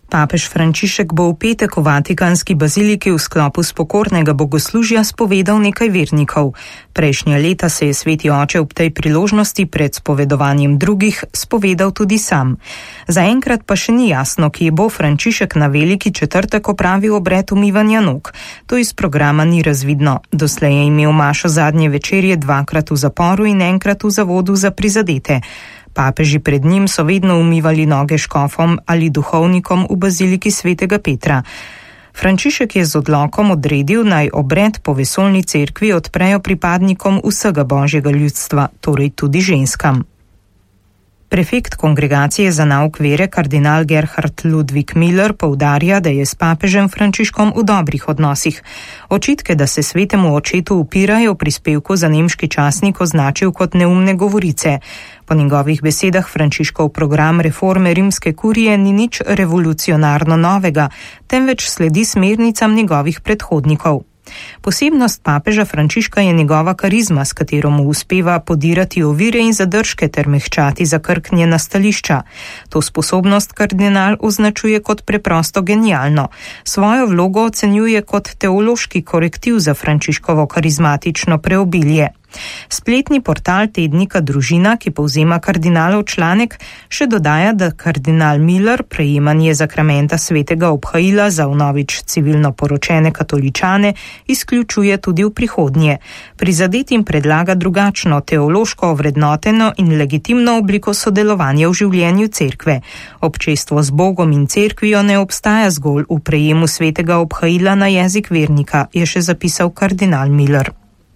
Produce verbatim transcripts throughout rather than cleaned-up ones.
Papež Frančišek bo v petek v Vatikanski baziliki v sklopu spokornega bogoslužja spovedal nekaj vernikov. Prejšnja leta se je sveti oče ob tej priložnosti pred spovedovanjem drugih spovedal tudi sam. Zaenkrat pa še ni jasno, kje bo Frančišek na veliki četrtek opravil obred umivanja nog. To iz programa ni razvidno. Doslej je imel mašo zadnje večerje dvakrat v zaporu in enkrat v zavodu za prizadete. Papeži pred njim so vedno umivali noge škofom ali duhovnikom v baziliki svetega Petra. Frančišek je z odlokom odredil, naj obred po vesoljni cerkvi odprejo pripadnikom vsega božjega ljudstva, torej tudi ženskam. Prefekt Kongregacije za nauk vere kardinal Gerhard Ludwig Miller poudarja, da je s papežem Frančiškom v dobrih odnosih. Očitke, da se svetemu očetu upirajo, v prispevku za nemški časnik označil kot neumne govorice. Po njegovih besedah Frančiškov program reforme rimske kurije ni nič revolucionarno novega, temveč sledi smernicam njegovih predhodnikov. Posebnost papeža Frančiška je njegova karizma, s katero mu uspeva podirati ovire in zadržke ter mehčati zakrknjena stališča. To sposobnost kardinal označuje kot preprosto genialno. Svojo vlogo ocenjuje kot teološki korektiv za Frančiškovo karizmatično preobilje. Spletni portal tednika Družina, ki povzema kardinalov članek, še dodaja, da kardinal Miller prejemanje zakramenta svetega obhajila za vnovič civilno poročene katoličane izključuje tudi v prihodnje. Prizadetim predlaga drugačno teološko ovrednoteno in legitimno obliko sodelovanja v življenju cerkve. Občestvo z Bogom in cerkvijo ne obstaja zgolj v prejemu svetega obhajila na jezik vernika, je še zapisal kardinal Miller.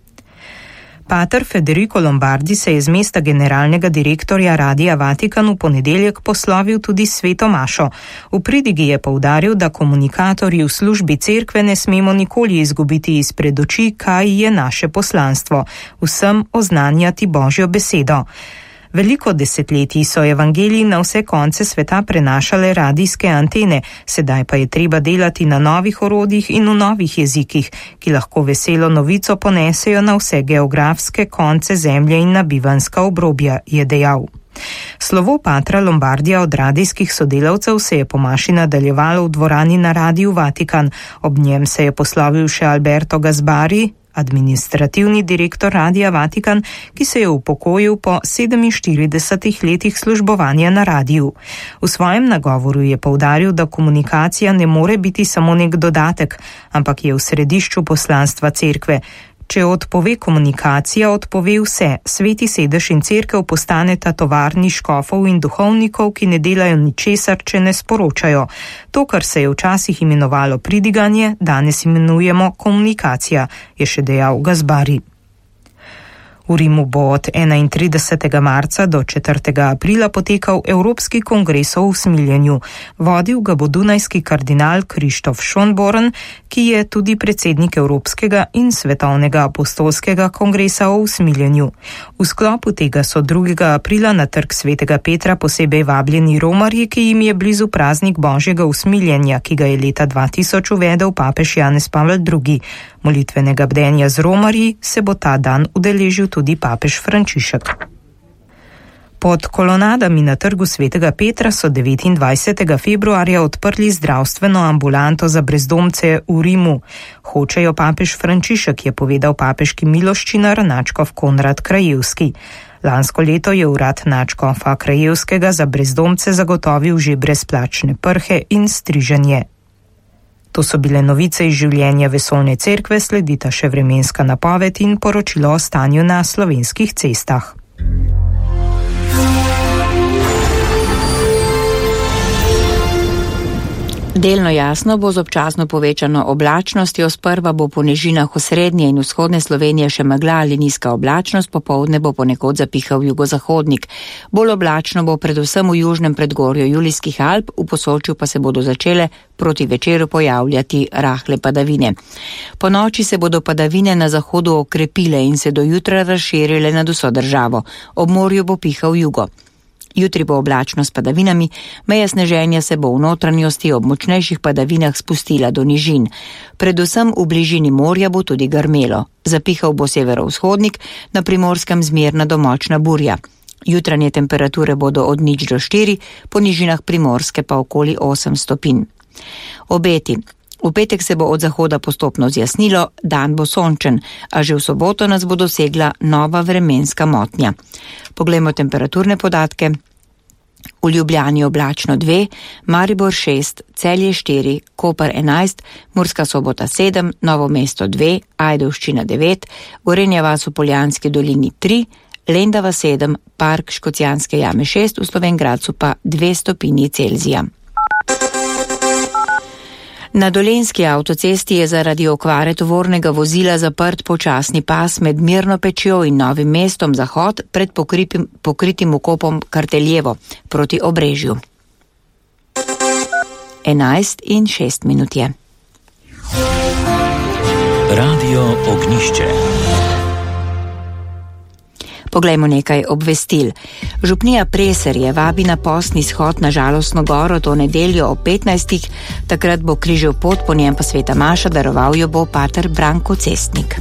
Pater Federico Lombardi se je z mesta generalnega direktorja Radia Vatikan v ponedeljek poslovil tudi s sveto mašo. V pridigi je poudaril, da komunikatorji v službi cerkve ne smemo nikoli izgubiti izpred oči, kaj je naše poslanstvo, vsem oznanjati Božjo besedo. Veliko desetletij so evangeliji na vse konce sveta prenašale radijske antene, sedaj pa je treba delati na novih orodjih in v novih jezikih, ki lahko veselo novico ponesejo na vse geografske konce zemlje in na bivanska obrobja, je dejal. Slovo patra Lombardija od radijskih sodelavcev se je po maši nadaljevalo v dvorani na Radiju Vatikan. Ob njem se je poslovil še Alberto Gasbari, administrativni direktor Radia Vatikan, ki se je upokojil po sedeminštiridesetih letih službovanja na radiju. V svojem nagovoru je poudaril, da komunikacija ne more biti samo nek dodatek, ampak je v središču poslanstva cerkve. Če odpove komunikacija, odpove vse. Sveti sedež in cerkev postaneta tovarni škofov in duhovnikov, ki ne delajo ničesar, če ne sporočajo. To, kar se je včasih imenovalo pridiganje, danes imenujemo komunikacija, je še dejal Gasbari. V Rimu bo od enaintridesetega marca do četrtega aprila potekal Evropski kongres o usmiljenju. Vodil ga bo dunajski kardinal Krištof Schönborn, ki je tudi predsednik Evropskega in Svetovnega apostolskega kongresa o usmiljenju. V sklopu tega so drugega aprila na trg svetega Petra posebej vabljeni romarji, ki jim je blizu praznik Božjega usmiljenja, ki ga je leta dva tisoč uvedel papež Janez Pavel drugi. Molitvenega bdenja z romarji se bo ta dan udeležil tudi papež Frančišek. Pod kolonadami na trgu svetega Petra so devetindvajsetega februarja odprli zdravstveno ambulanto za brezdomce v Rimu. Hočejo papež Frančišek, je povedal papeški miloščinar nadškof Konrad Krajevski. Lansko leto je urad nadškofa Krajevskega za brezdomce zagotovil že brezplačne prhe in striženje. To so bile novice iz življenja vesoljne cerkve, sledita še vremenska napoved in poročilo o stanju na slovenskih cestah. Delno jasno bo z občasno povečano oblačnostjo, sprva bo po nežinah v srednje in vzhodne Slovenije še megla ali nizka oblačnost, popoldne bo ponekod zapihal jugozahodnik. Bolj oblačno bo predvsem v južnem predgorju Julijskih Alp, v Posočju pa se bodo začele proti večeru pojavljati rahle padavine. Po noči se bodo padavine na zahodu okrepile in se do jutra razširile nad vso državo. Ob morju bo pihal jugo. Jutri bo oblačno s padavinami, meja sneženja se bo v notranjosti ob močnejših padavinah spustila do nižin. Predvsem v bližini morja bo tudi grmelo. Zapihal bo severovzhodnik, na Primorskem zmerna do močna burja. Jutranje temperature bodo od nič do štiri, po nižinah Primorske pa okoli osem stopinj. Obeti. V petek se bo od zahoda postopno zjasnilo, dan bo sončen, a že v soboto nas bo dosegla nova vremenska motnja. Poglejmo temperaturne podatke. V Ljubljani oblačno dve, Maribor šest, Celje štiri, Koper enajst, Murska Sobota sedem, Novo mesto dve, Ajdovščina devet, Gorenja vas v Poljanski dolini tri, Lendava sedem, Park Škocjanske jame šest, v Slovenj Gradcu pa dve stopinji Celzija. Na Dolenjski avtocesti je zaradi okvare tovornega vozila zaprt počasni pas med Mirno Pečjo in Novim mestom zahod pred pokritim, pokritim vkopom Karteljevo proti Obrežju. enajst in šest minut je. Radio Ognjišče. Poglejmo nekaj obvestil. Župnija Preserje vabi na postni shod na Žalostno goro to nedeljo ob petnajstih, takrat bo križev pot, po njem pa sveta maša, daroval jo bo pater Branko Cestnik.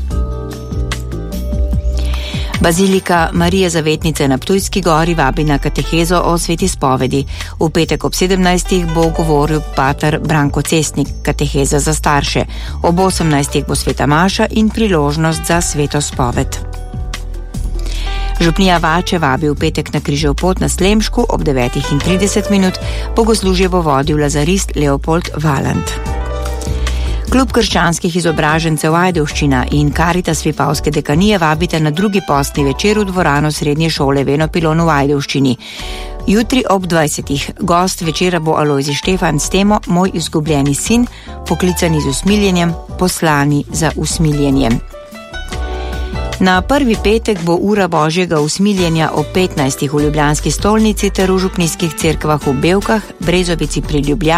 Bazilika Marije Zavetnice na Ptujski gori vabi na katehezo o sveti spovedi. V petek ob sedemnajstih bo govoril pater Branko Cestnik, kateheza za starše. Ob osemnajstih bo sveta maša in priložnost za sveto spoved. Župnija Vače vabi v petek na križev pot na Slemšku ob devetih in trideset minut, bogoslužje bo vodil lazarist Leopold Valant. Klub krščanskih izobražencev Ajdovščina in Karitas Vipavske dekanije vabite na drugi postni večer v dvorano srednje šole Venopilon v Ajdovščini. Jutri ob dvajsetih. Gost večera bo Alojzij Štefan s temo Moj izgubljeni sin, poklicani z usmiljenjem, poslani za usmiljenjem. Na prvi petek bo ura Božjega usmiljenja ob petnajstih v ljubljanski stolnici ter v župnijskih cerkvah v Bevkah, Brezovici pri Ljubljani,